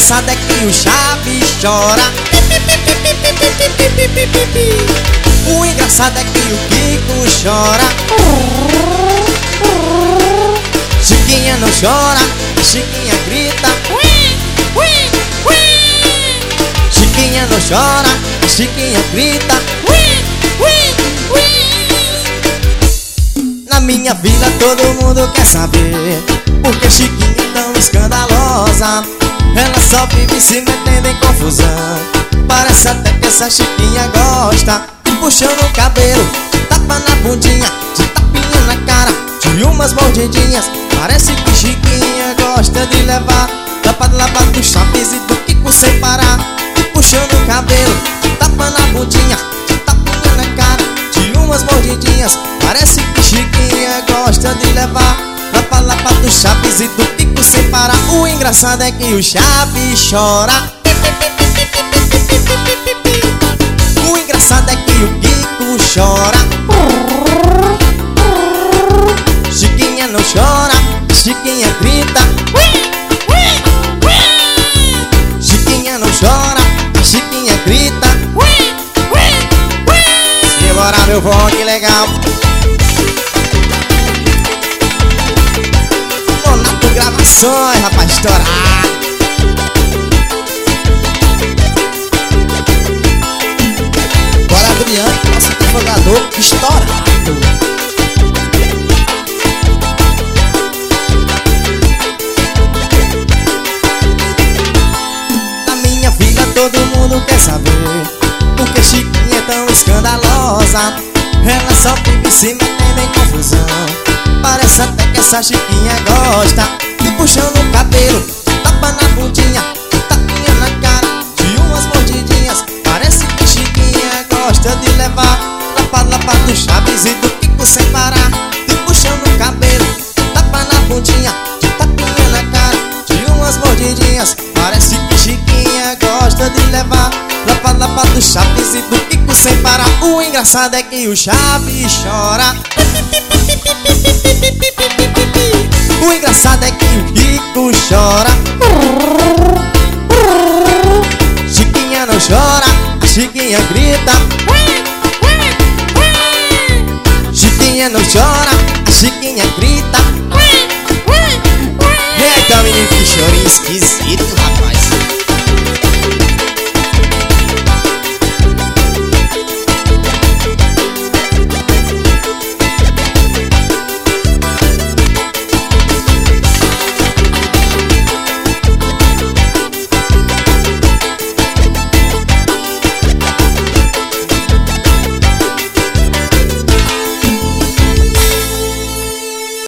engraçado é que o Chaves chora. O engraçado é que o Kiko chora. Chiquinha não chora, Chiquinha grita. Chiquinha não chora, Chiquinha grita. Na minha vila todo mundo quer saber porque Chiquinha é tão escandalosa. Ela só vive se metendo em confusão. Parece até que essa Chiquinha gosta de puxando o cabelo, de tapa na bundinha, de tapinha na cara, de umas mordidinhas. Parece que Chiquinha gosta de levar tapada lá do Chaves e do Kiko sem parar. De puxando o cabelo, de tapa na bundinha, de tapinha na cara, de umas mordidinhas. Parece que Chiquinha gosta de levar lapa do Chaves e do Kiko sem parar. O engraçado é que o Chaves chora. O engraçado é que o Kiko chora. Chiquinha não chora, Chiquinha grita. Chiquinha não chora, Chiquinha grita. Simbora meu vô, que legal. Nonato Gravações, rapaz, estourar. Bora Adriano, nosso divulgador estourado. Na minha vida todo mundo quer saber porque Chiquinha é tão escandalosa. Ela só vive se metendo em confusão. Parece até que essa Chiquinha gosta de puxando o cabelo, de tapa na bundinha, de tapinha na cara, de umas mordidinhas. Parece que Chiquinha gosta de levar lapa do Chaves e do Kiko sem parar. De puxando o cabelo, de tapa na bundinha, de tapinha na cara, de umas mordidinhas. Parece que Chiquinha gosta de levar lapa do Chaves e do Kiko sem parar. O engraçado é que o Chaves chora. O engraçado é que o Kiko chora. Chiquinha não chora, Chiquinha grita. Chiquinha não chora, Chiquinha grita. Eita, menino, que chorinho esquisito.